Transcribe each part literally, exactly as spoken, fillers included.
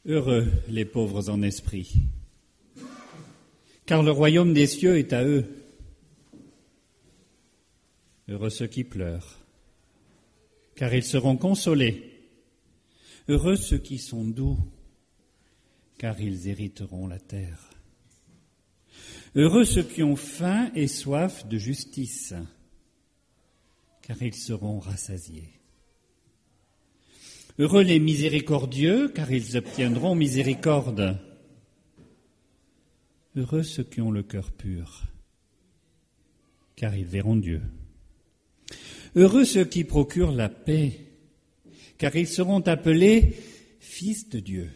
Heureux les pauvres en esprit, car le royaume des cieux est à eux. Heureux ceux qui pleurent, car ils seront consolés. Heureux ceux qui sont doux, car ils hériteront la terre. Heureux ceux qui ont faim et soif de justice, car ils seront rassasiés. Heureux les miséricordieux, car ils obtiendront miséricorde. Heureux ceux qui ont le cœur pur, car ils verront Dieu. Heureux ceux qui procurent la paix, car ils seront appelés fils de Dieu.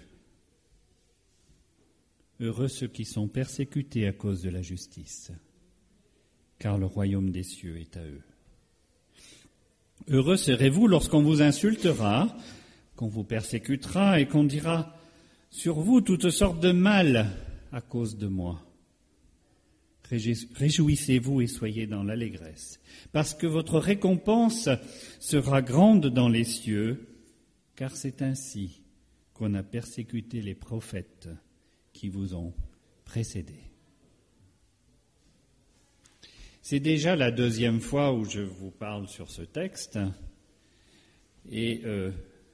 Heureux ceux qui sont persécutés à cause de la justice, car le royaume des cieux est à eux. Heureux serez-vous lorsqu'on vous insultera, qu'on vous persécutera et qu'on dira sur vous toutes sortes de mal à cause de moi. Réjouissez-vous et soyez dans l'allégresse, parce que votre récompense sera grande dans les cieux, car c'est ainsi qu'on a persécuté les prophètes qui vous ont précédés. C'est déjà la deuxième fois où je vous parle sur ce texte, et euh,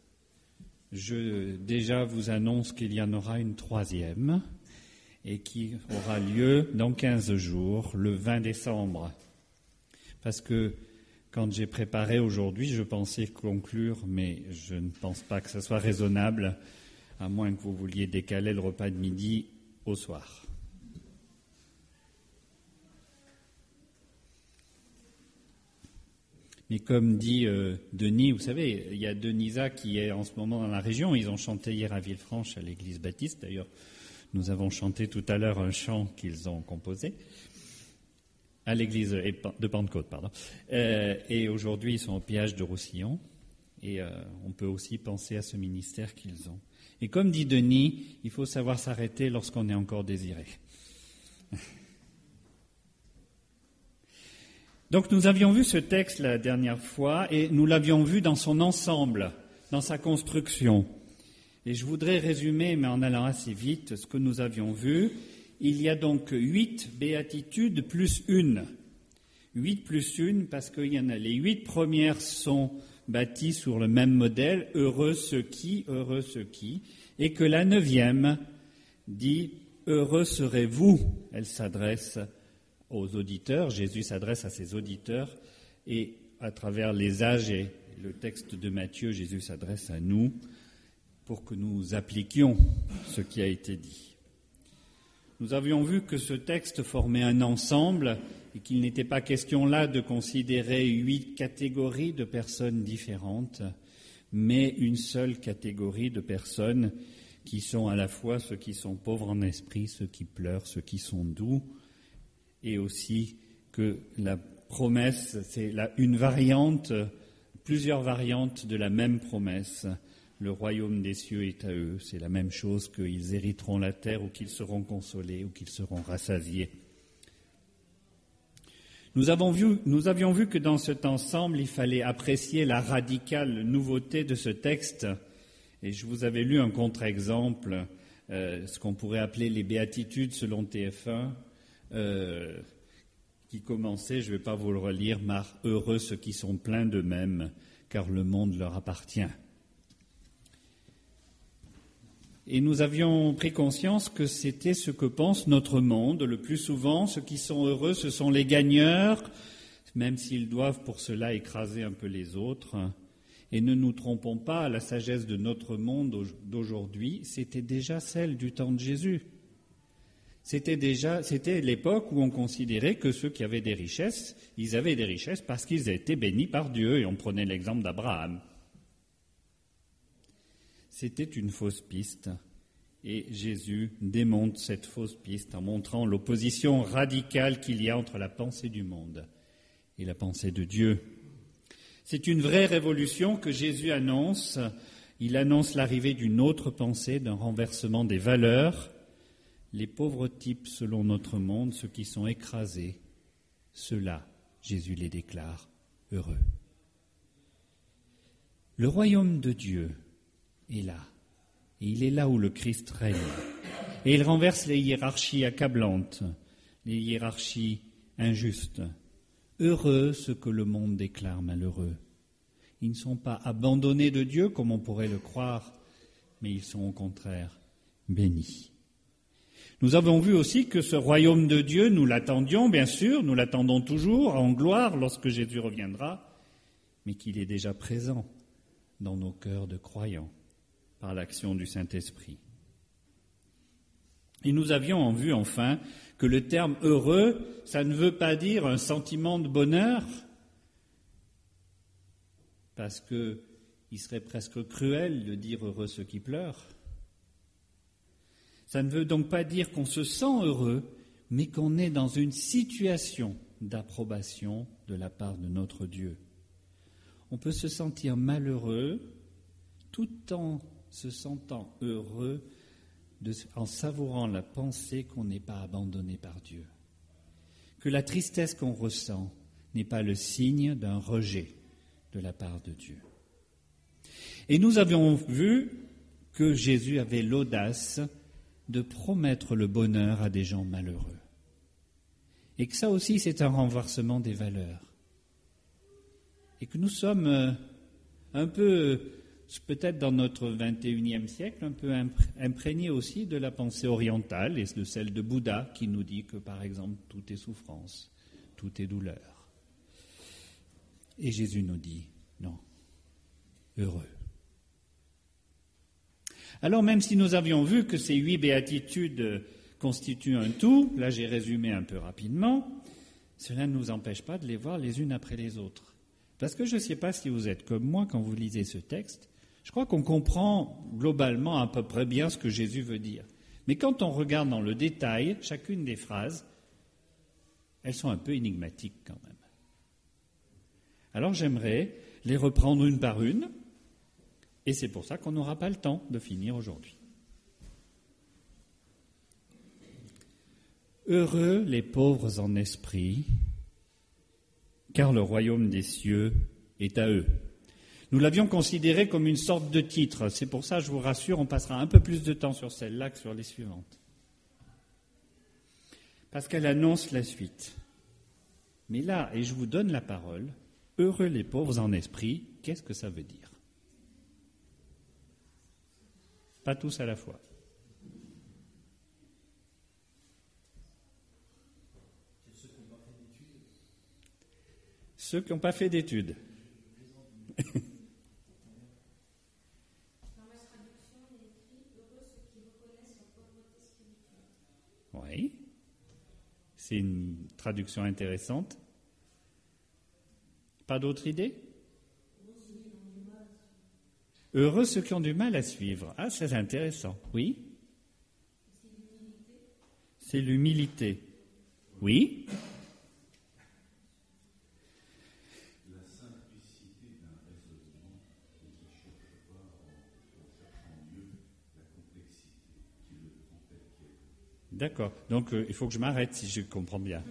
je déjà vous annonce qu'il y en aura une troisième, et qui aura lieu dans quinze jours, le vingt décembre. Parce que quand j'ai préparé aujourd'hui, je pensais conclure, mais je ne pense pas que ce soit raisonnable, à moins que vous vouliez décaler le repas de midi au soir. Mais comme dit euh, Denis, vous savez, il y a Denisa qui est en ce moment dans la région. Ils ont chanté hier à Villefranche, à l'église baptiste. D'ailleurs, nous avons chanté tout à l'heure un chant qu'ils ont composé, à l'église de Pentecôte, pardon. Euh, et aujourd'hui, ils sont au péage de Roussillon. Et euh, on peut aussi penser à ce ministère qu'ils ont. Et comme dit Denis, il faut savoir s'arrêter lorsqu'on est encore désiré. Donc nous avions vu ce texte la dernière fois et nous l'avions vu dans son ensemble, dans sa construction. Et je voudrais résumer, mais en allant assez vite, ce que nous avions vu. Il y a donc huit béatitudes plus une. Huit plus une parce qu'il y en a. Les huit premières sont bâties sur le même modèle, heureux ceux qui, heureux ceux qui, et que la neuvième dit heureux serez-vous. Elle s'adresse aux auditeurs, Jésus s'adresse à ses auditeurs, et à travers les âges et le texte de Matthieu, Jésus s'adresse à nous pour que nous appliquions ce qui a été dit. Nous avions vu que ce texte formait un ensemble et qu'il n'était pas question là de considérer huit catégories de personnes différentes, mais une seule catégorie de personnes qui sont à la fois ceux qui sont pauvres en esprit, ceux qui pleurent, ceux qui sont doux, et aussi que la promesse, c'est la, une variante, plusieurs variantes de la même promesse. Le royaume des cieux est à eux. C'est la même chose qu'ils hériteront la terre ou qu'ils seront consolés ou qu'ils seront rassasiés. Nous, avons vu, nous avions vu que dans cet ensemble, il fallait apprécier la radicale nouveauté de ce texte. Et je vous avais lu un contre-exemple, euh, ce qu'on pourrait appeler les béatitudes selon T F un. Euh, qui commençait, je ne vais pas vous le relire, mar heureux ceux qui sont pleins d'eux-mêmes, car le monde leur appartient. Et nous avions pris conscience que c'était ce que pense notre monde. Le plus souvent, ceux qui sont heureux, ce sont les gagneurs, même s'ils doivent pour cela écraser un peu les autres. Et ne nous trompons pas, la sagesse de notre monde d'aujourd'hui, c'était déjà celle du temps de Jésus. C'était déjà, c'était l'époque où on considérait que ceux qui avaient des richesses, ils avaient des richesses parce qu'ils étaient bénis par Dieu, et on prenait l'exemple d'Abraham. C'était une fausse piste, et Jésus démonte cette fausse piste en montrant l'opposition radicale qu'il y a entre la pensée du monde et la pensée de Dieu. C'est une vraie révolution que Jésus annonce. Il annonce l'arrivée d'une autre pensée, d'un renversement des valeurs. Les pauvres types selon notre monde, ceux qui sont écrasés, ceux-là, Jésus les déclare heureux. Le royaume de Dieu est là, Et il est là où le Christ règne. Et il renverse les hiérarchies accablantes, les hiérarchies injustes. Heureux ceux que le monde déclare malheureux. Ils ne sont pas abandonnés de Dieu comme on pourrait le croire, mais ils sont au contraire bénis. Nous avons vu aussi que ce royaume de Dieu, nous l'attendions bien sûr, nous l'attendons toujours en gloire lorsque Jésus reviendra, mais qu'il est déjà présent dans nos cœurs de croyants par l'action du Saint-Esprit. Et nous avions en vue enfin que le terme heureux, ça ne veut pas dire un sentiment de bonheur, parce qu'il serait presque cruel de dire heureux ceux qui pleurent. Ça ne veut donc pas dire qu'on se sent heureux, mais qu'on est dans une situation d'approbation de la part de notre Dieu. On peut se sentir malheureux tout en se sentant heureux, de, en savourant la pensée qu'on n'est pas abandonné par Dieu. Que la tristesse qu'on ressent n'est pas le signe d'un rejet de la part de Dieu. Et nous avions vu que Jésus avait l'audace de promettre le bonheur à des gens malheureux. Et que ça aussi, c'est un renversement des valeurs. Et que nous sommes un peu, peut-être dans notre vingt et unième siècle, un peu imprégnés aussi de la pensée orientale et de celle de Bouddha qui nous dit que, par exemple, tout est souffrance, tout est douleur. Et Jésus nous dit, non, heureux. Alors même si nous avions vu que ces huit béatitudes constituent un tout, là j'ai résumé un peu rapidement, cela ne nous empêche pas de les voir les unes après les autres. Parce que je ne sais pas si vous êtes comme moi quand vous lisez ce texte, je crois qu'on comprend globalement à peu près bien ce que Jésus veut dire. Mais quand on regarde dans le détail chacune des phrases, elles sont un peu énigmatiques quand même. Alors j'aimerais les reprendre une par une, et c'est pour ça qu'on n'aura pas le temps de finir aujourd'hui. Heureux les pauvres en esprit, car le royaume des cieux est à eux. Nous l'avions considéré comme une sorte de titre. C'est pour ça, je vous rassure, on passera un peu plus de temps sur celle-là que sur les suivantes. Parce qu'elle annonce la suite. Mais là, et je vous donne la parole, heureux les pauvres en esprit, qu'est-ce que ça veut dire ? Pas tous à la fois. Ceux qui n'ont pas fait d'études. Oui, c'est une traduction intéressante. Pas d'autres idées ? Heureux ceux qui ont du mal à suivre. Ah, c'est intéressant. Oui ? C'est l'humilité. Oui ? La simplicité d'un raisonnement qui ne cherche pas en cherchant mieux la complexité, qui le prend tel quel. D'accord. Donc, euh, il faut que je m'arrête si je comprends bien.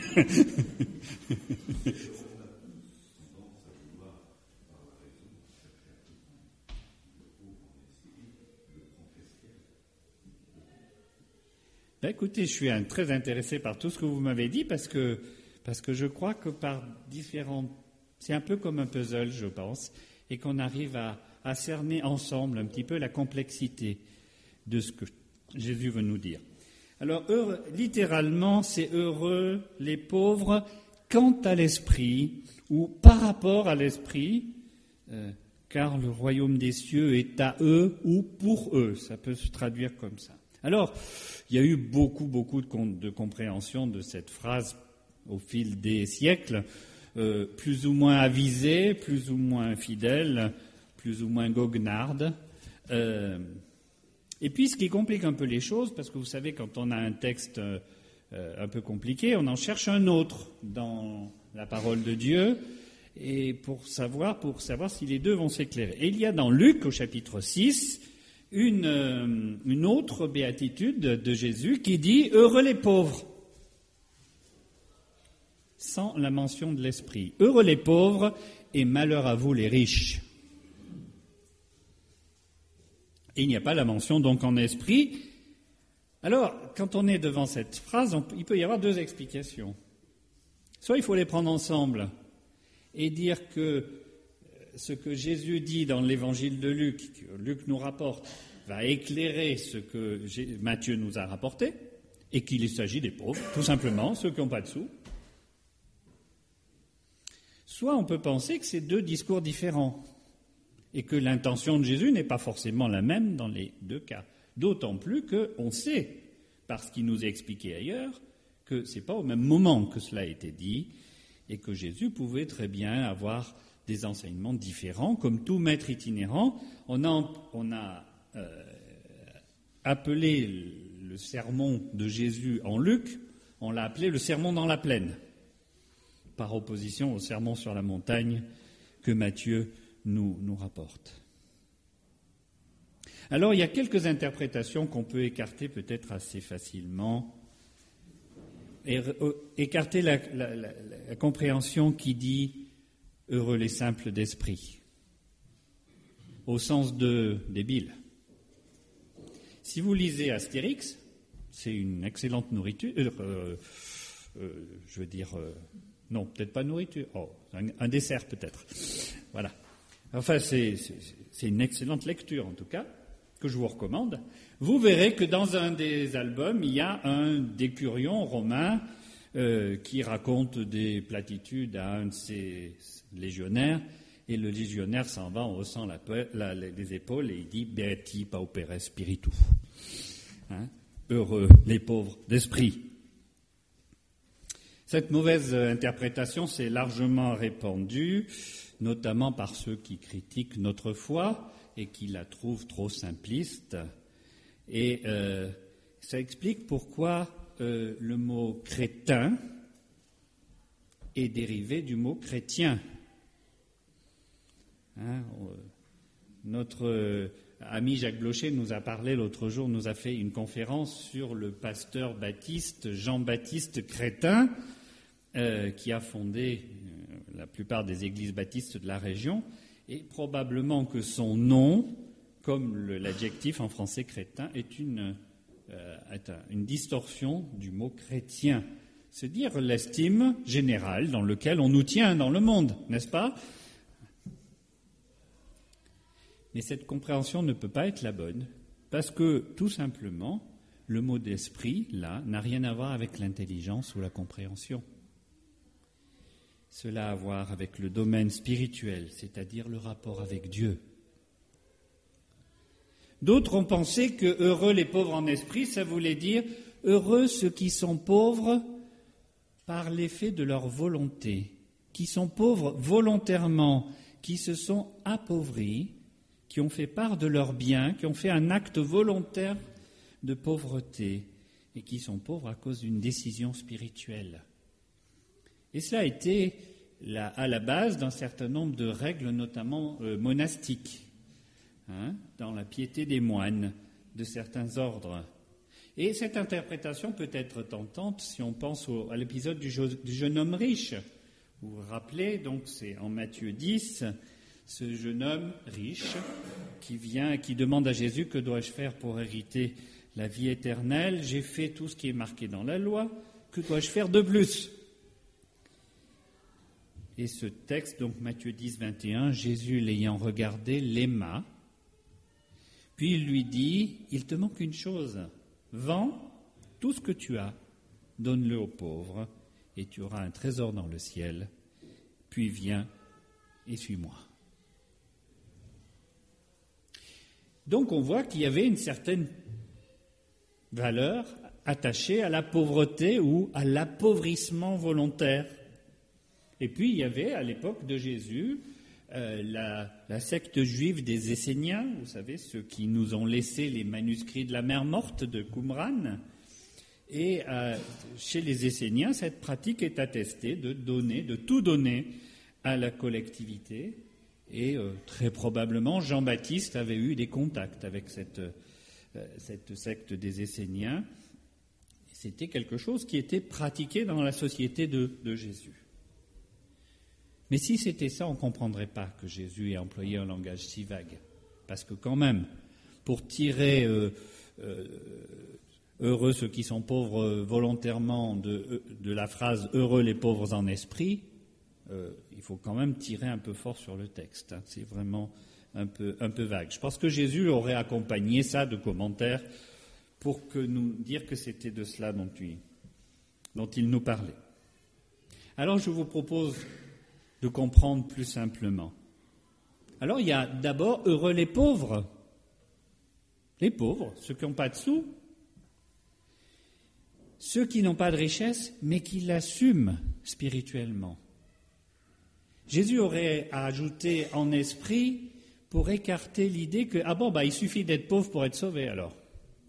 Ben, écoutez, je suis un, très intéressé par tout ce que vous m'avez dit parce que, parce que je crois que par différents... C'est un peu comme un puzzle, je pense, et qu'on arrive à, à cerner ensemble un petit peu la complexité de ce que Jésus veut nous dire. Alors, heureux, littéralement, c'est heureux les pauvres quant à l'esprit ou par rapport à l'esprit, euh, car le royaume des cieux est à eux ou pour eux. Ça peut se traduire comme ça. Alors, il y a eu beaucoup, beaucoup de, com- de compréhension de cette phrase au fil des siècles, euh, plus ou moins avisée, plus ou moins fidèle, plus ou moins goguenarde. Euh, et puis, ce qui complique un peu les choses, parce que vous savez, quand on a un texte euh, un peu compliqué, on en cherche un autre dans la parole de Dieu, et pour savoir, pour savoir si les deux vont s'éclairer. Et il y a dans Luc, au chapitre six, Une, euh, une autre béatitude de Jésus qui dit « Heureux les pauvres », sans la mention de l'esprit. « Heureux les pauvres et malheur à vous les riches ». Et il n'y a pas la mention donc en esprit. Alors, quand on est devant cette phrase, on, il peut y avoir deux explications. Soit il faut les prendre ensemble et dire que ce que Jésus dit dans l'évangile de Luc, que Luc nous rapporte, va éclairer ce que Matthieu nous a rapporté, et qu'il s'agit des pauvres, tout simplement, ceux qui n'ont pas de sous. Soit on peut penser que c'est deux discours différents, et que l'intention de Jésus n'est pas forcément la même dans les deux cas. D'autant plus qu'on sait, parce qu'il nous a expliqué ailleurs, que ce n'est pas au même moment que cela a été dit, et que Jésus pouvait très bien avoir des enseignements différents. Comme tout maître itinérant, on a, on a euh, appelé le sermon de Jésus en Luc, on l'a appelé le sermon dans la plaine, par opposition au sermon sur la montagne que Matthieu nous, nous rapporte. Alors, il y a quelques interprétations qu'on peut écarter peut-être assez facilement. Et, euh, écarter la, la, la, la compréhension qui dit « heureux les simples d'esprit », au sens de débile. Si vous lisez Astérix, c'est une excellente nourriture, euh, euh, je veux dire, euh, non, peut-être pas nourriture, oh, un, un dessert peut-être, voilà. Enfin, c'est, c'est, c'est une excellente lecture en tout cas, que je vous recommande. Vous verrez que dans un des albums, il y a un décurion romain euh, qui raconte des platitudes à un de ses légionnaires, et le légionnaire s'en va en haussant la, la, les épaules et il dit « Beati paupere spiritu hein, ». Heureux les pauvres d'esprit. Cette mauvaise interprétation s'est largement répandue, notamment par ceux qui critiquent notre foi et qui la trouvent trop simpliste. Et euh, ça explique pourquoi euh, le mot crétin est dérivé du mot chrétien. Hein, euh, notre euh, ami Jacques Blocher nous a parlé l'autre jour, nous a fait une conférence sur le pasteur baptiste Jean-Baptiste Crétin, euh, qui a fondé euh, la plupart des églises baptistes de la région, et probablement que son nom, comme le, l'adjectif en français crétin, est une, euh, est un, une distorsion du mot chrétien. C'est dire l'estime générale dans laquelle on nous tient dans le monde, n'est-ce pas ? Mais cette compréhension ne peut pas être la bonne, parce que, tout simplement, le mot d'esprit, là, n'a rien à voir avec l'intelligence ou la compréhension. Cela a à voir avec le domaine spirituel, c'est-à-dire le rapport avec Dieu. D'autres ont pensé que « heureux les pauvres en esprit », ça voulait dire « heureux ceux qui sont pauvres par l'effet de leur volonté », qui sont pauvres volontairement, qui se sont appauvris, qui ont fait part de leurs biens, qui ont fait un acte volontaire de pauvreté et qui sont pauvres à cause d'une décision spirituelle. Et cela a été la, à la base d'un certain nombre de règles, notamment euh, monastiques, hein, dans la piété des moines de certains ordres. Et cette interprétation peut être tentante si on pense au, à l'épisode du, jo, du jeune homme riche. Vous vous rappelez, donc c'est en Matthieu dix, ce jeune homme riche qui vient et qui demande à Jésus « Que dois-je faire pour hériter la vie éternelle ? J'ai fait tout ce qui est marqué dans la loi, que dois-je faire de plus ?» Et ce texte, donc Matthieu dix, vingt et un, Jésus l'ayant regardé, l'aima, puis il lui dit « Il te manque une chose, vends tout ce que tu as, donne-le aux pauvres, et tu auras un trésor dans le ciel, puis viens et suis-moi. » Donc on voit qu'il y avait une certaine valeur attachée à la pauvreté ou à l'appauvrissement volontaire. Et puis il y avait à l'époque de Jésus euh, la, la secte juive des Esséniens, vous savez, ceux qui nous ont laissé les manuscrits de la mer morte de Qumran. Et euh, chez les Esséniens, cette pratique est attestée de donner, de tout donner à la collectivité. Et euh, très probablement, Jean-Baptiste avait eu des contacts avec cette, euh, cette secte des Esséniens. C'était quelque chose qui était pratiqué dans la société de, de Jésus. Mais si c'était ça, on ne comprendrait pas que Jésus ait employé un langage si vague. Parce que quand même, pour tirer euh, euh, heureux ceux qui sont pauvres euh, volontairement de, de la phrase « heureux les pauvres en esprit euh, », il faut quand même tirer un peu fort sur le texte. Hein. C'est vraiment un peu, un peu vague. Je pense que Jésus aurait accompagné ça de commentaires pour que nous dire que c'était de cela dont il, dont il nous parlait. Alors je vous propose de comprendre plus simplement. Alors il y a d'abord « heureux les pauvres ». Les pauvres, ceux qui n'ont pas de sous, ceux qui n'ont pas de richesse, mais qui l'assument spirituellement. Jésus aurait ajouté en esprit pour écarter l'idée que, ah bon, bah, il suffit d'être pauvre pour être sauvé alors.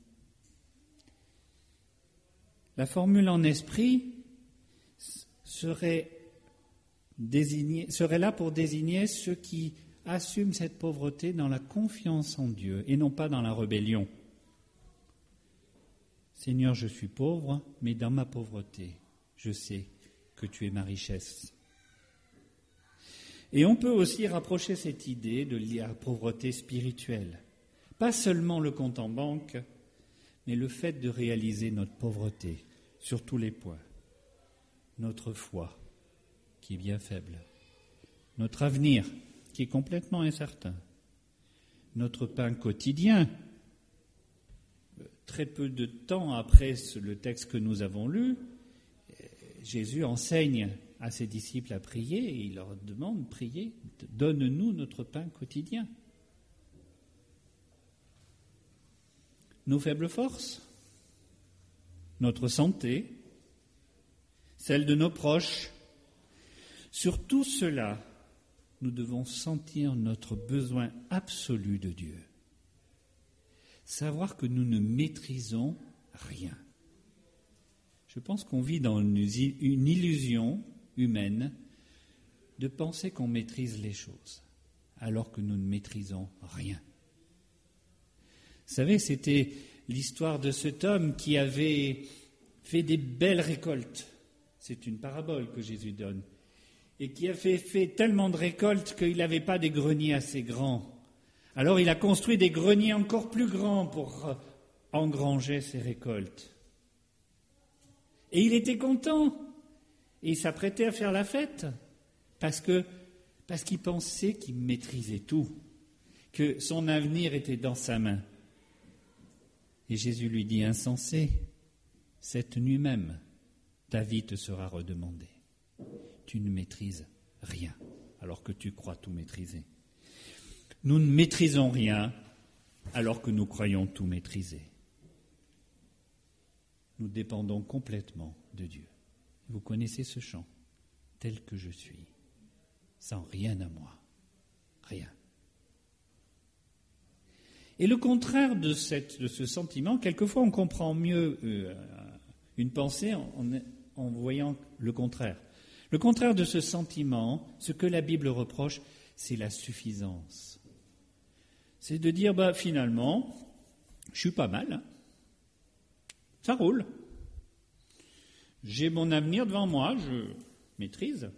La formule en esprit serait, désigné, serait là pour désigner ceux qui assument cette pauvreté dans la confiance en Dieu et non pas dans la rébellion. Seigneur, je suis pauvre, mais dans ma pauvreté, je sais que tu es ma richesse. Et on peut aussi rapprocher cette idée de la pauvreté spirituelle. Pas seulement le compte en banque, mais le fait de réaliser notre pauvreté sur tous les points. Notre foi, qui est bien faible. Notre avenir, qui est complètement incertain. Notre pain quotidien. Très peu de temps après le texte que nous avons lu, Jésus enseigne à ses disciples à prier et il leur demande, priez, donne-nous notre pain quotidien. Nos faibles forces, notre santé, celle de nos proches, sur tout cela, nous devons sentir notre besoin absolu de Dieu. Savoir que nous ne maîtrisons rien. Je pense qu'on vit dans une, une illusion humaine de penser qu'on maîtrise les choses, alors que nous ne maîtrisons rien. Vous savez, c'était l'histoire de cet homme qui avait fait des belles récoltes. C'est une parabole que Jésus donne. Et qui avait fait tellement de récoltes qu'il n'avait pas des greniers assez grands. Alors il a construit des greniers encore plus grands pour engranger ses récoltes. Et il était content. Et il s'apprêtait à faire la fête. Parce que, parce qu'il pensait qu'il maîtrisait tout. Que son avenir était dans sa main. Et Jésus lui dit, insensé, cette nuit même, ta vie te sera redemandée. Tu ne maîtrises rien, alors que tu crois tout maîtriser. Nous ne maîtrisons rien, alors que nous croyons tout maîtriser. Nous dépendons complètement de Dieu. Vous connaissez ce chant, tel que je suis, sans rien à moi, rien. Et le contraire de, cette, de ce sentiment, quelquefois on comprend mieux euh, une pensée en, en voyant le contraire. Le contraire de ce sentiment, ce que la Bible reproche, c'est la suffisance. C'est de dire, bah, finalement, je suis pas mal, hein. Ça roule. J'ai mon avenir devant moi, je maîtrise.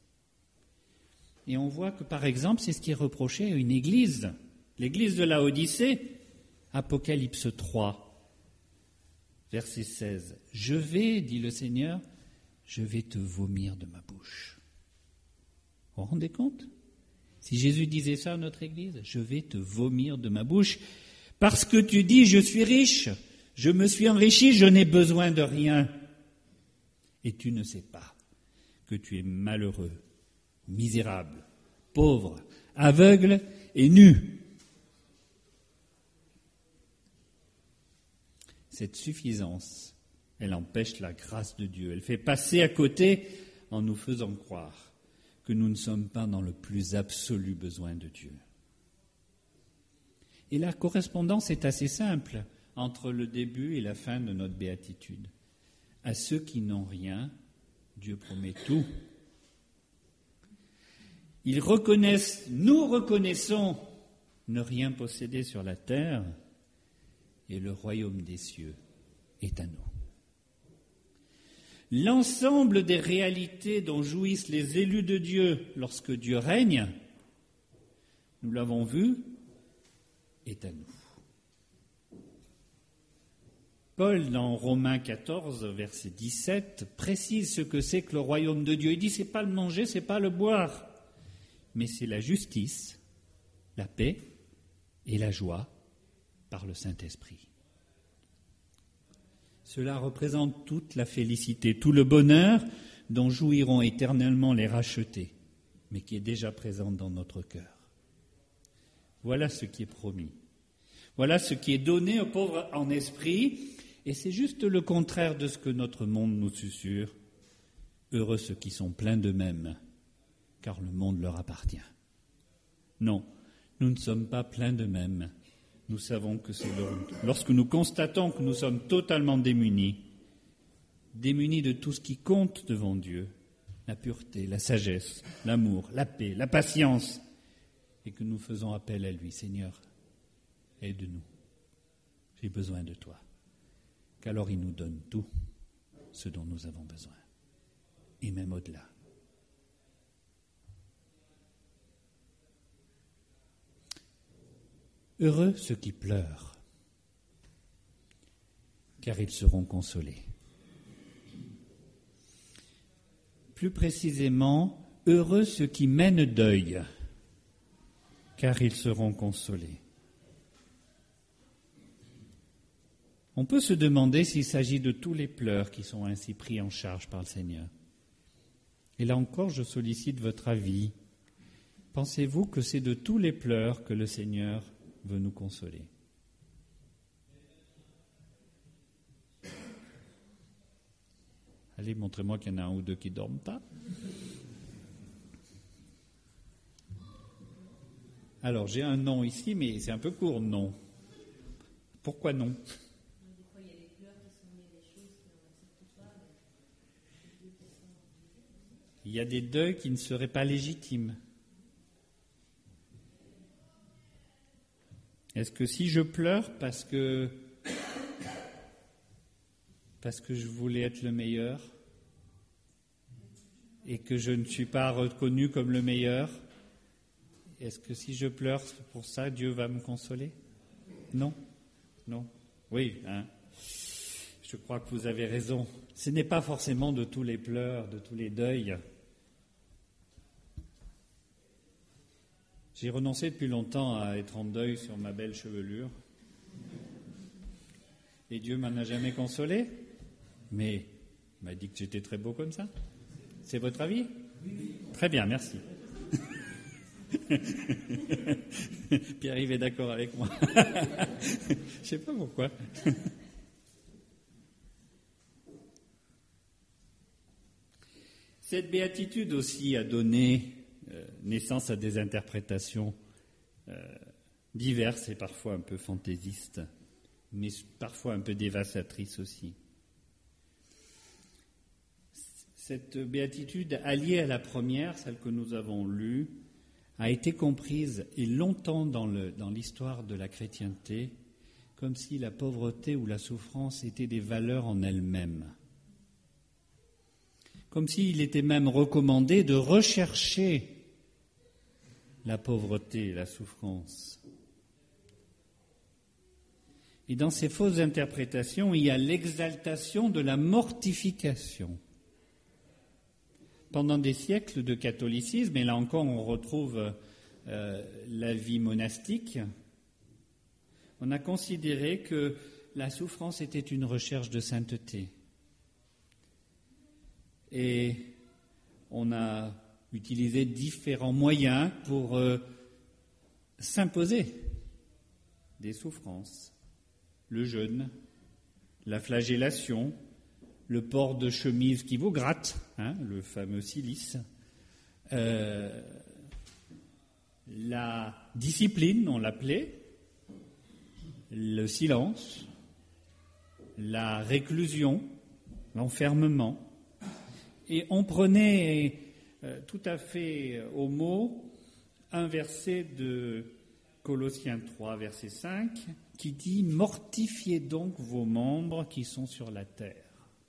Et on voit que, par exemple, c'est ce qui est reproché à une église, l'église de Laodicée, Apocalypse trois, verset seize. « Je vais, dit le Seigneur, je vais te vomir de ma bouche. » Vous vous rendez compte ? Si Jésus disait ça à notre église, je vais te vomir de ma bouche, parce que tu dis, je suis riche, je me suis enrichi, je n'ai besoin de rien. Et tu ne sais pas que tu es malheureux, misérable, pauvre, aveugle et nu. Cette suffisance, elle empêche la grâce de Dieu. Elle fait passer à côté en nous faisant croire que nous ne sommes pas dans le plus absolu besoin de Dieu. Et la correspondance est assez simple entre le début et la fin de notre béatitude. À ceux qui n'ont rien, Dieu promet tout. Ils reconnaissent, nous reconnaissons ne rien posséder sur la terre, et le royaume des cieux est à nous. L'ensemble des réalités dont jouissent les élus de Dieu lorsque Dieu règne, nous l'avons vu, est à nous. Paul, dans Romains quatorze, verset dix-sept, précise ce que c'est que le royaume de Dieu. Il dit, c'est pas le manger, c'est pas le boire, mais c'est la justice, la paix et la joie par le Saint-Esprit. Cela représente toute la félicité, tout le bonheur dont jouiront éternellement les rachetés, mais qui est déjà présent dans notre cœur. Voilà ce qui est promis. Voilà ce qui est donné aux pauvres en esprit, et c'est juste le contraire de ce que notre monde nous susurre. Heureux ceux qui sont pleins d'eux-mêmes, car le monde leur appartient. Non, nous ne sommes pas pleins d'eux-mêmes. Nous savons que c'est lorsque nous constatons que nous sommes totalement démunis, démunis de tout ce qui compte devant Dieu, la pureté, la sagesse, l'amour, la paix, la patience, et que nous faisons appel à lui. Seigneur, aide-nous, j'ai besoin de toi. Qu'alors il nous donne tout ce dont nous avons besoin, et même au-delà. Heureux ceux qui pleurent, car ils seront consolés. Plus précisément, heureux ceux qui mènent deuil, car ils seront consolés. On peut se demander s'il s'agit de tous les pleurs qui sont ainsi pris en charge par le Seigneur. Et là encore, je sollicite votre avis. Pensez-vous que c'est de tous les pleurs que le Seigneur veut nous consoler? Allez, montrez-moi qu'il y en a un ou deux qui ne dorment pas. Alors, j'ai un non ici, mais c'est un peu court, non. Pourquoi non? Il y a des deuils qui ne seraient pas légitimes. Est-ce que si je pleure parce que parce que je voulais être le meilleur et que je ne suis pas reconnu comme le meilleur, est-ce que si je pleure pour ça, Dieu va me consoler? Non, non. Oui, hein. Je crois que vous avez raison. Ce n'est pas forcément de tous les pleurs, de tous les deuils. J'ai renoncé depuis longtemps à être en deuil sur ma belle chevelure. Et Dieu m'en a jamais consolé. Mais il m'a dit que j'étais très beau comme ça. C'est votre avis? Oui. Très bien, merci. Pierre-Yves est d'accord avec moi. Je ne sais pas pourquoi. Cette béatitude aussi a donné euh, naissance à des interprétations euh, diverses et parfois un peu fantaisistes, mais parfois un peu dévastatrices aussi. Cette béatitude, alliée à la première, celle que nous avons lue, a été comprise et longtemps dans, le, dans l'histoire de la chrétienté comme si la pauvreté ou la souffrance étaient des valeurs en elles-mêmes. Comme s'il était même recommandé de rechercher la pauvreté et la souffrance. Et dans ces fausses interprétations, il y a l'exaltation de la mortification. Pendant des siècles de catholicisme, et là encore on retrouve euh, la vie monastique, on a considéré que la souffrance était une recherche de sainteté. Et on a utilisé différents moyens pour euh, s'imposer des souffrances. Le jeûne, la flagellation, le port de chemise qui vous gratte, hein, le fameux cilice, euh, la discipline, on l'appelait, le silence, la réclusion, l'enfermement. Et on prenait euh, tout à fait au mot un verset de Colossiens trois, verset cinq, qui dit « Mortifiez donc vos membres qui sont sur la terre. »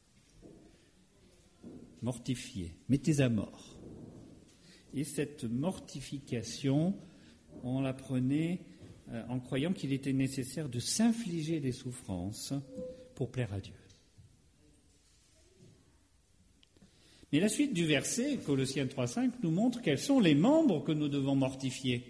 Mortifiez, mettez à mort. Et cette mortification, on la prenait euh, en croyant qu'il était nécessaire de s'infliger des souffrances pour plaire à Dieu. Mais la suite du verset, Colossiens trois cinq, nous montre quels sont les membres que nous devons mortifier.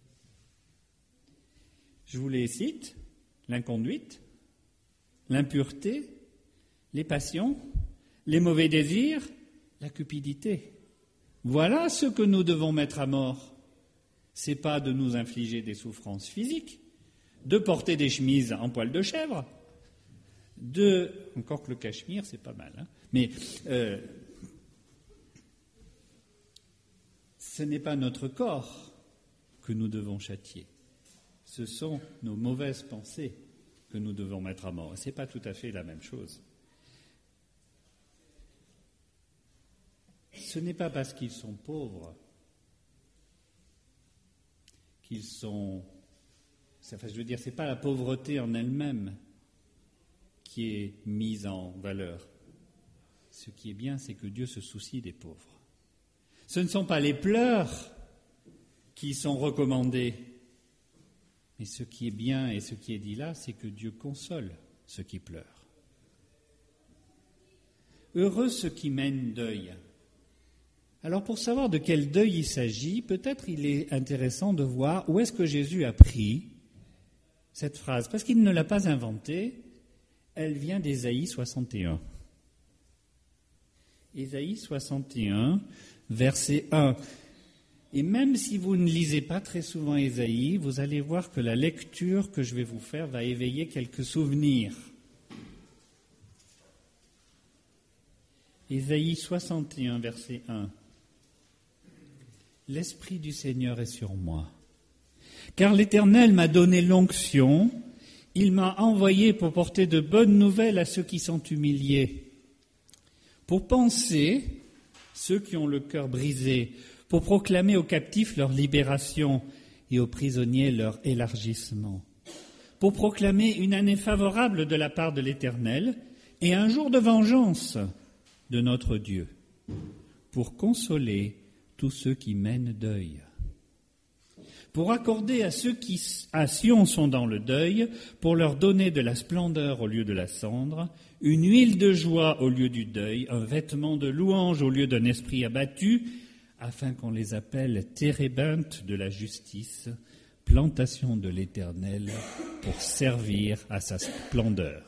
Je vous les cite, l'inconduite, l'impureté, les passions, les mauvais désirs, la cupidité. Voilà ce que nous devons mettre à mort. Ce n'est pas de nous infliger des souffrances physiques, de porter des chemises en poil de chèvre, de... Encore que le cachemire, c'est pas mal, hein, mais... Euh, Ce n'est pas notre corps que nous devons châtier. Ce sont nos mauvaises pensées que nous devons mettre à mort. Ce n'est pas tout à fait la même chose. Ce n'est pas parce qu'ils sont pauvres qu'ils sont... Enfin, je veux dire, ce n'est pas la pauvreté en elle-même qui est mise en valeur. Ce qui est bien, c'est que Dieu se soucie des pauvres. Ce ne sont pas les pleurs qui sont recommandés, mais ce qui est bien et ce qui est dit là, c'est que Dieu console ceux qui pleurent. Heureux ceux qui mènent deuil. Alors pour savoir de quel deuil il s'agit, peut-être il est intéressant de voir où est-ce que Jésus a pris cette phrase, parce qu'il ne l'a pas inventée, elle vient d'Ésaïe soixante et un. Ésaïe soixante et un, verset un. Et même si vous ne lisez pas très souvent Ésaïe, vous allez voir que la lecture que je vais vous faire va éveiller quelques souvenirs. Ésaïe soixante et un, verset un. L'Esprit du Seigneur est sur moi, car l'Éternel m'a donné l'onction, il m'a envoyé pour porter de bonnes nouvelles à ceux qui sont humiliés, pour panser ceux qui ont le cœur brisé, pour proclamer aux captifs leur libération et aux prisonniers leur élargissement, pour proclamer une année favorable de la part de l'Éternel et un jour de vengeance de notre Dieu, pour consoler tous ceux qui mènent deuil, pour accorder à ceux qui à Sion sont dans le deuil, pour leur donner de la splendeur au lieu de la cendre, une huile de joie au lieu du deuil, un vêtement de louange au lieu d'un esprit abattu, afin qu'on les appelle térébinthes de la justice, plantation de l'Éternel, pour servir à sa splendeur.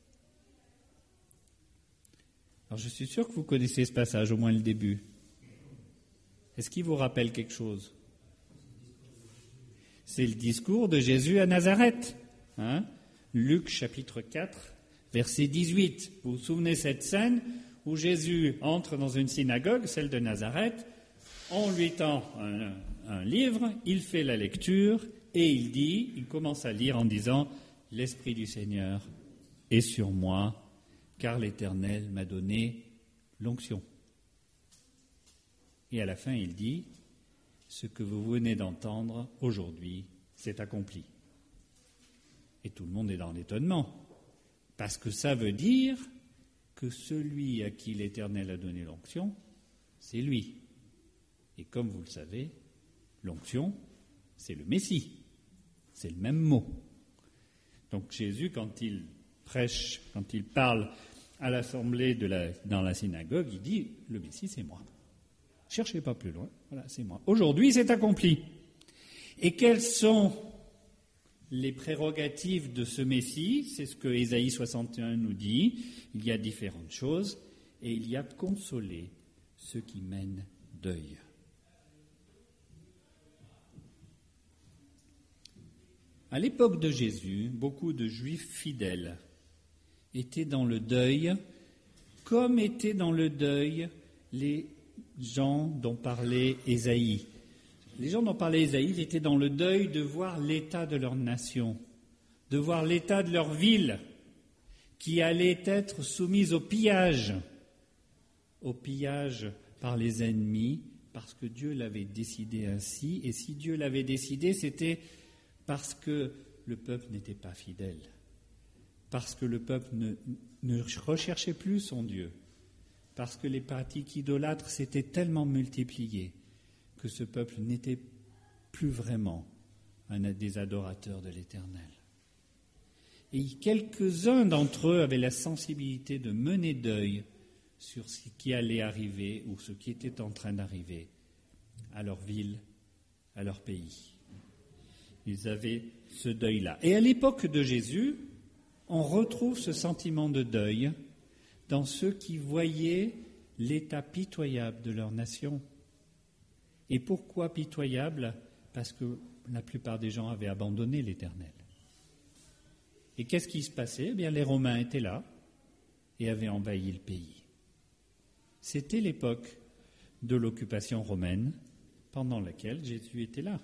Alors je suis sûr que vous connaissez ce passage, au moins le début. Est-ce qu'il vous rappelle quelque chose ? C'est le discours de Jésus à Nazareth, hein ? Luc chapitre quatre, verset dix-huit. Vous vous souvenez de cette scène où Jésus entre dans une synagogue, celle de Nazareth, on lui tend un, un livre, il fait la lecture et il dit, il commence à lire en disant « L'Esprit du Seigneur est sur moi, car l'Éternel m'a donné l'onction. » Et à la fin, il dit « Ce que vous venez d'entendre aujourd'hui, c'est accompli. » Et tout le monde est dans l'étonnement, parce que ça veut dire que celui à qui l'Éternel a donné l'onction, c'est lui. Et comme vous le savez, l'onction, c'est le Messie. C'est le même mot. Donc Jésus, quand il prêche, quand il parle à l'assemblée de la, dans la synagogue, il dit « Le Messie, c'est moi. Cherchez pas plus loin, voilà, c'est moi. Aujourd'hui, c'est accompli. » Et quelles sont les prérogatives de ce Messie? C'est ce que Ésaïe soixante et un nous dit. Il y a différentes choses, et il y a consoler ceux qui mènent deuil. À l'époque de Jésus, beaucoup de Juifs fidèles étaient dans le deuil, comme étaient dans le deuil les gens dont parlait Ésaïe. Les gens dont parlait Ésaïe, ils étaient dans le deuil de voir l'état de leur nation, de voir l'état de leur ville, qui allait être soumise au pillage, au pillage par les ennemis, parce que Dieu l'avait décidé ainsi, et si Dieu l'avait décidé, c'était parce que le peuple n'était pas fidèle, parce que le peuple ne, ne recherchait plus son Dieu, parce que les pratiques idolâtres s'étaient tellement multipliées que ce peuple n'était plus vraiment un des adorateurs de l'Éternel. Et quelques-uns d'entre eux avaient la sensibilité de mener deuil sur ce qui allait arriver ou ce qui était en train d'arriver à leur ville, à leur pays. Ils avaient ce deuil-là. Et à l'époque de Jésus, on retrouve ce sentiment de deuil dans ceux qui voyaient l'état pitoyable de leur nation. Et pourquoi pitoyable ? Parce que la plupart des gens avaient abandonné l'Éternel. Et qu'est-ce qui se passait ? Eh bien, les Romains étaient là et avaient envahi le pays. C'était l'époque de l'occupation romaine pendant laquelle Jésus était là.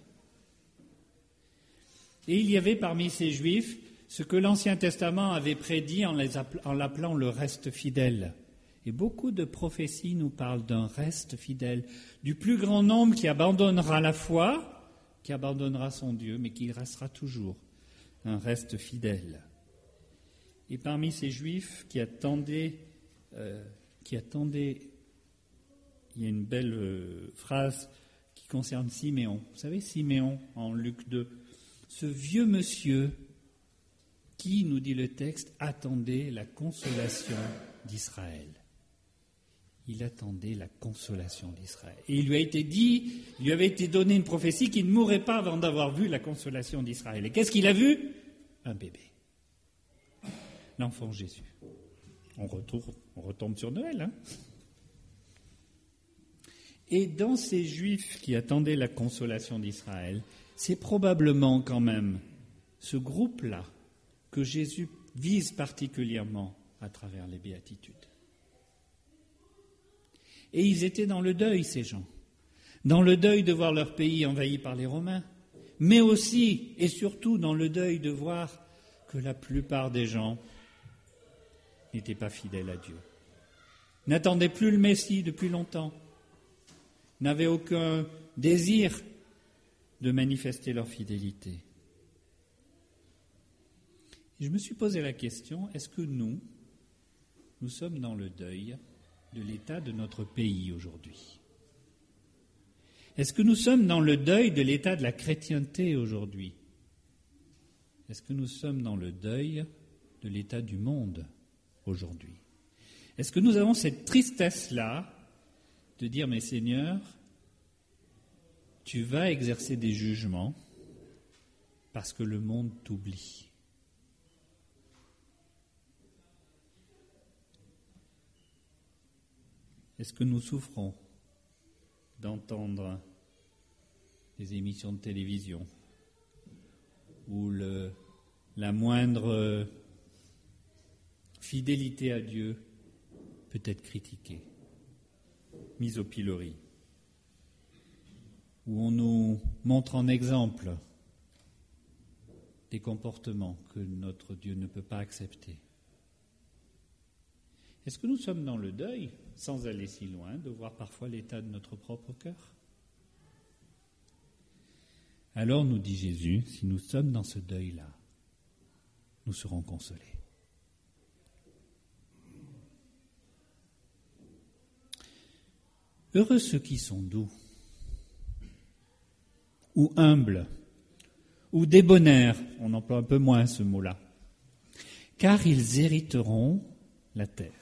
Et il y avait parmi ces Juifs ce que l'Ancien Testament avait prédit en, les app- en l'appelant le reste fidèle. Et beaucoup de prophéties nous parlent d'un reste fidèle, du plus grand nombre qui abandonnera la foi, qui abandonnera son Dieu, mais qui restera toujours un reste fidèle. Et parmi ces Juifs qui attendaient, euh, qui attendaient, il y a une belle euh, phrase qui concerne Siméon. Vous savez, Siméon, en Luc deux, ce vieux monsieur qui, nous dit le texte, attendait la consolation d'Israël. Il attendait la consolation d'Israël. Et il lui a été dit, il lui avait été donné une prophétie qu'il ne mourrait pas avant d'avoir vu la consolation d'Israël. Et qu'est-ce qu'il a vu ? Un bébé. L'enfant Jésus. On, retourne, on retombe sur Noël, hein ? Et dans ces Juifs qui attendaient la consolation d'Israël, c'est probablement quand même ce groupe-là que Jésus vise particulièrement à travers les béatitudes. Et ils étaient dans le deuil, ces gens, dans le deuil de voir leur pays envahi par les Romains, mais aussi et surtout dans le deuil de voir que la plupart des gens n'étaient pas fidèles à Dieu, n'attendaient plus le Messie depuis longtemps, n'avaient aucun désir de manifester leur fidélité. Et je me suis posé la question, est-ce que nous, nous sommes dans le deuil de l'état de notre pays aujourd'hui ? Est-ce que nous sommes dans le deuil de l'état de la chrétienté aujourd'hui ? Est-ce que nous sommes dans le deuil de l'état du monde aujourd'hui ? Est-ce que nous avons cette tristesse-là de dire, mais Seigneur, tu vas exercer des jugements parce que le monde t'oublie. Est-ce que nous souffrons d'entendre des émissions de télévision où le, la moindre fidélité à Dieu peut être critiquée, mise au pilori, où on nous montre en exemple des comportements que notre Dieu ne peut pas accepter? Est-ce que nous sommes dans le deuil, sans aller si loin, de voir parfois l'état de notre propre cœur ? Alors, nous dit Jésus, si nous sommes dans ce deuil-là, nous serons consolés. Heureux ceux qui sont doux, ou humbles, ou débonnaires, on emploie un peu moins ce mot-là, car ils hériteront la terre.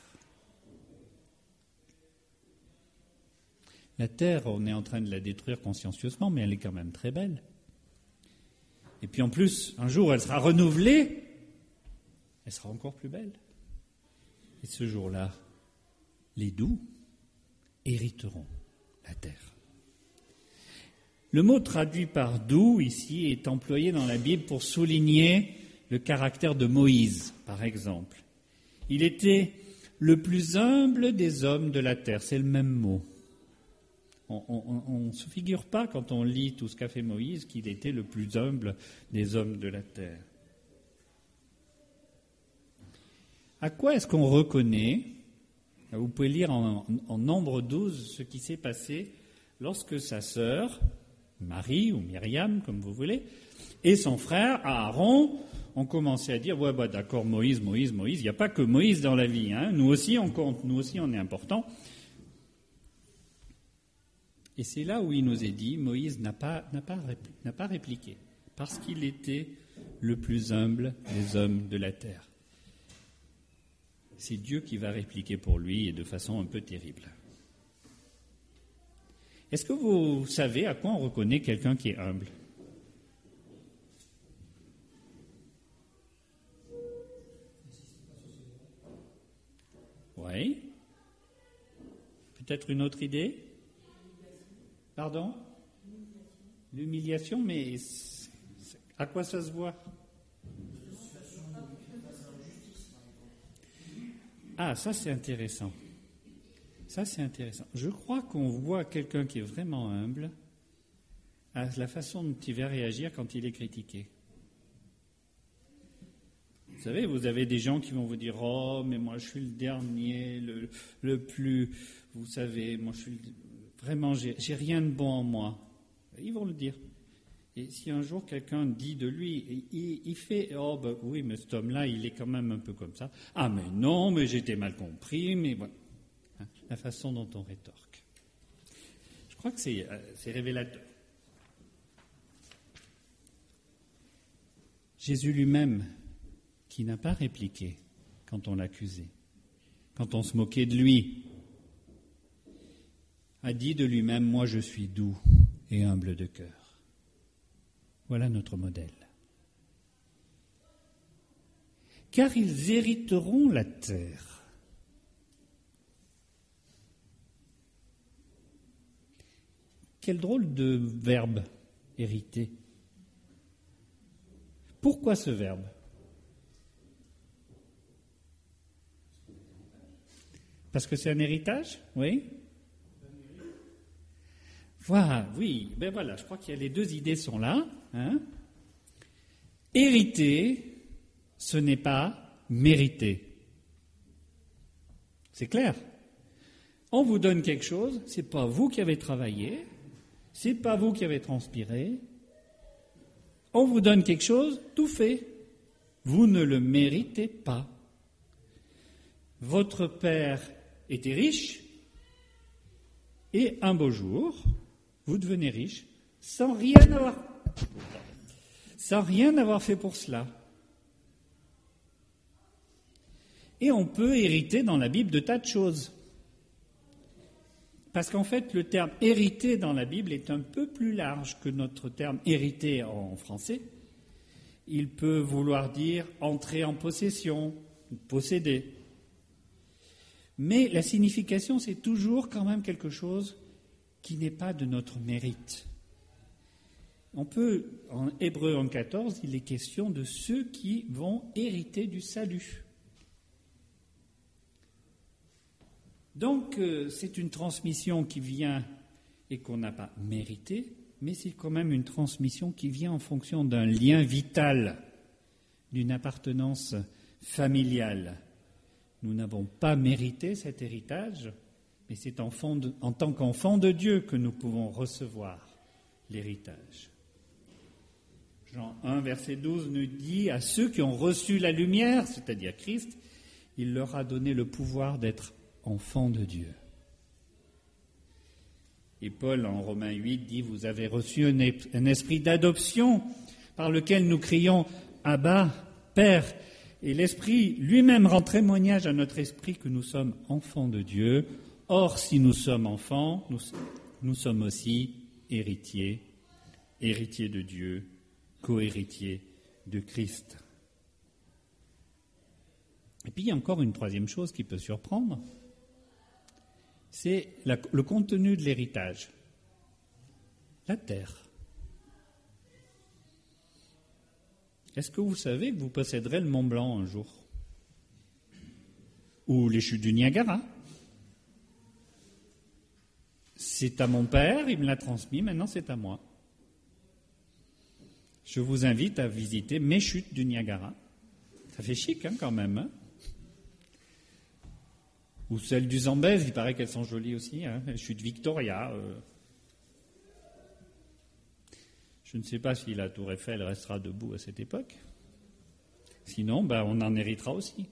La terre, on est en train de la détruire consciencieusement, mais elle est quand même très belle. Et puis en plus, un jour, elle sera renouvelée, elle sera encore plus belle. Et ce jour-là, les doux hériteront la terre. Le mot traduit par doux ici est employé dans la Bible pour souligner le caractère de Moïse, par exemple. Il était le plus humble des hommes de la terre, c'est le même mot. On ne se figure pas, quand on lit tout ce qu'a fait Moïse, qu'il était le plus humble des hommes de la terre. À quoi est-ce qu'on reconnaît ? Vous pouvez lire en, en Nombre douze ce qui s'est passé lorsque sa sœur, Marie ou Myriam, comme vous voulez, et son frère Aaron ont commencé à dire « Ouais, bah, d'accord, Moïse, Moïse, Moïse, il n'y a pas que Moïse dans la vie, hein. Nous aussi on compte, nous aussi on est important. » Et c'est là où il nous est dit, Moïse n'a pas, n'a pas, n'a pas répliqué, parce qu'il était le plus humble des hommes de la terre. C'est Dieu qui va répliquer pour lui et de façon un peu terrible. Est-ce que vous savez à quoi on reconnaît quelqu'un qui est humble ? Oui. Peut-être une autre idée ? Pardon ? L'humiliation, mais à quoi ça se voit ? Ah, ça c'est intéressant. Ça c'est intéressant. Je crois qu'on voit quelqu'un qui est vraiment humble à la façon dont il va réagir quand il est critiqué. Vous savez, vous avez des gens qui vont vous dire « Oh, mais moi je suis le dernier, le, le plus... Vous savez, moi je suis... Le, vraiment, j'ai, j'ai rien de bon en moi. » Ils vont le dire. Et si un jour quelqu'un dit de lui, il, il fait « Oh, ben oui, mais cet homme-là, il est quand même un peu comme ça. Ah, mais non, mais j'étais mal compris, mais voilà. » La façon dont on rétorque. Je crois que c'est, c'est révélateur. Jésus lui-même, qui n'a pas répliqué quand on l'accusait, quand on se moquait de lui, a dit de lui-même « Moi, je suis doux et humble de cœur. » Voilà notre modèle. Car ils hériteront la terre. Quel drôle de verbe, hériter. Pourquoi ce verbe ? Parce que c'est un héritage, oui ? Voilà, oui, ben voilà, je crois que les deux idées sont là. Hein ? Hériter, ce n'est pas mériter. C'est clair. On vous donne quelque chose, c'est pas vous qui avez travaillé, c'est pas vous qui avez transpiré. On vous donne quelque chose, tout fait. Vous ne le méritez pas. Votre père était riche, et un beau jour, vous devenez riche, sans rien avoir, sans rien avoir fait pour cela. Et on peut hériter dans la Bible de tas de choses. Parce qu'en fait, le terme « hériter » dans la Bible est un peu plus large que notre terme « hériter » en français. Il peut vouloir dire « entrer en possession »,« posséder ». Mais la signification, c'est toujours quand même quelque chose qui n'est pas de notre mérite. On peut, en Hébreux un quatorze, il est question de ceux qui vont hériter du salut. Donc, euh, c'est une transmission qui vient et qu'on n'a pas mérité, mais c'est quand même une transmission qui vient en fonction d'un lien vital, d'une appartenance familiale. Nous n'avons pas mérité cet héritage, mais c'est en, de, en tant qu'enfant de Dieu que nous pouvons recevoir l'héritage. Jean un, verset douze nous dit « À ceux qui ont reçu la lumière, c'est-à-dire Christ, il leur a donné le pouvoir d'être enfants de Dieu. » Et Paul, en Romains huit, dit « Vous avez reçu un, un esprit d'adoption par lequel nous crions « Abba, Père ». Et l'Esprit lui-même rend témoignage à notre esprit que nous sommes enfants de Dieu. Or, si nous sommes enfants, nous, nous sommes aussi héritiers, héritiers de Dieu, co-héritiers de Christ. Et puis, il y a encore une troisième chose qui peut surprendre, c'est la, le contenu de l'héritage. La terre. Est-ce que vous savez que vous posséderez le Mont Blanc un jour ? Ou les chutes du Niagara ? C'est à mon père, il me l'a transmis, maintenant c'est à moi. Je vous invite à visiter mes chutes du Niagara. Ça fait chic hein, quand même. Hein ? Ou celles du Zambèze, il paraît qu'elles sont jolies aussi. Hein ? Les chutes Victoria. Euh... Je ne sais pas si la tour Eiffel restera debout à cette époque. Sinon, ben, on en héritera aussi.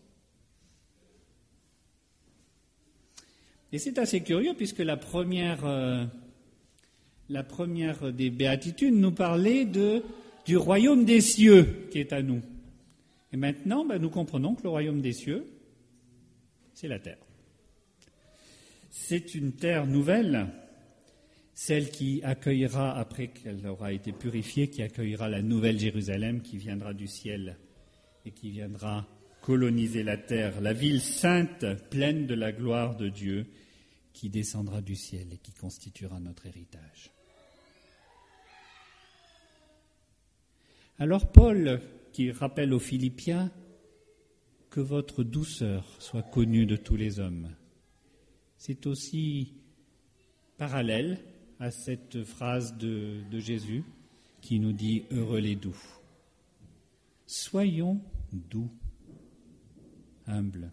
Et c'est assez curieux puisque la première, euh, la première des béatitudes nous parlait de du royaume des cieux qui est à nous. Et maintenant, ben, nous comprenons que le royaume des cieux, c'est la terre. C'est une terre nouvelle, celle qui accueillera, après qu'elle aura été purifiée, qui accueillera la nouvelle Jérusalem qui viendra du ciel et qui viendra coloniser la terre, la ville sainte, pleine de la gloire de Dieu, qui descendra du ciel et qui constituera notre héritage. Alors Paul, qui rappelle aux Philippiens que votre douceur soit connue de tous les hommes, c'est aussi parallèle à cette phrase de, de Jésus qui nous dit « Heureux les doux ». Soyons doux, humbles.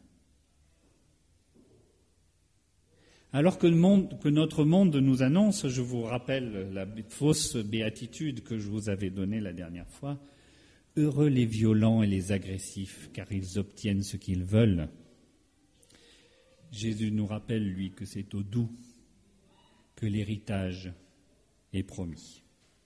Alors que, le monde, que notre monde nous annonce, je vous rappelle la fausse béatitude que je vous avais donnée la dernière fois, « Heureux les violents et les agressifs, car ils obtiennent ce qu'ils veulent ». Jésus nous rappelle, lui, que c'est au doux que l'héritage est promis.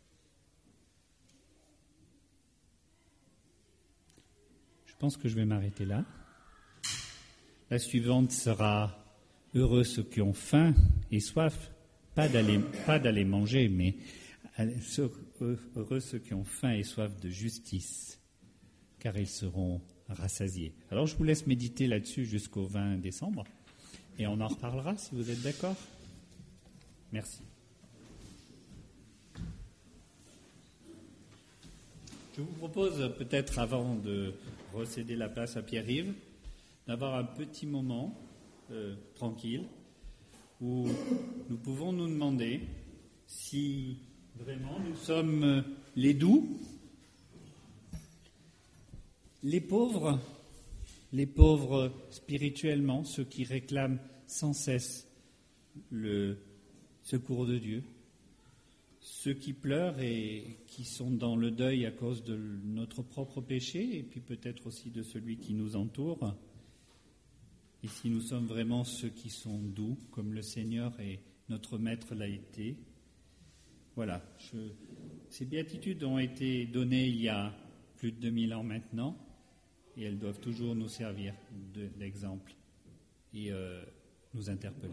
Je pense que je vais m'arrêter là. La suivante sera « Heureux ceux qui ont faim et soif », pas d'aller, pas d'aller manger, mais heureux ceux qui ont faim et soif de justice, car ils seront rassasiés. Alors je vous laisse méditer là-dessus jusqu'au vingt décembre, et on en reparlera si vous êtes d'accord. Merci. Je vous propose peut-être, avant de recéder la place à Pierre-Yves, d'avoir un petit moment euh, tranquille où nous pouvons nous demander si vraiment nous sommes les doux, les pauvres, les pauvres spirituellement, ceux qui réclament sans cesse le secours de Dieu, ceux qui pleurent et qui sont dans le deuil à cause de notre propre péché et puis peut-être aussi de celui qui nous entoure. Et si nous sommes vraiment ceux qui sont doux, comme le Seigneur et notre Maître l'a été. Voilà, je, ces béatitudes ont été données il y a plus de deux mille ans maintenant, et elles doivent toujours nous servir de, d'exemple et euh, nous interpeller.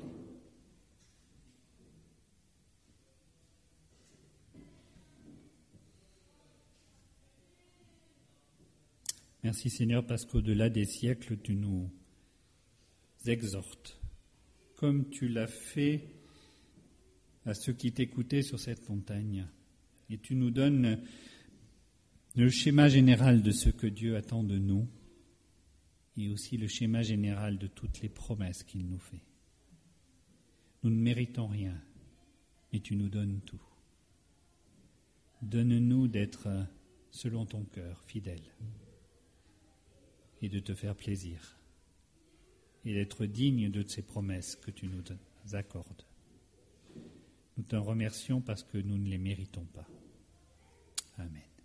Merci Seigneur, parce qu'au-delà des siècles, tu nous exhortes, comme tu l'as fait à ceux qui t'écoutaient sur cette montagne. Et tu nous donnes le schéma général de ce que Dieu attend de nous et aussi le schéma général de toutes les promesses qu'il nous fait. Nous ne méritons rien, mais tu nous donnes tout. Donne-nous d'être, selon ton cœur, fidèles et de te faire plaisir et d'être dignes de ces promesses que tu nous accordes. Nous te remercions parce que nous ne les méritons pas. Amen.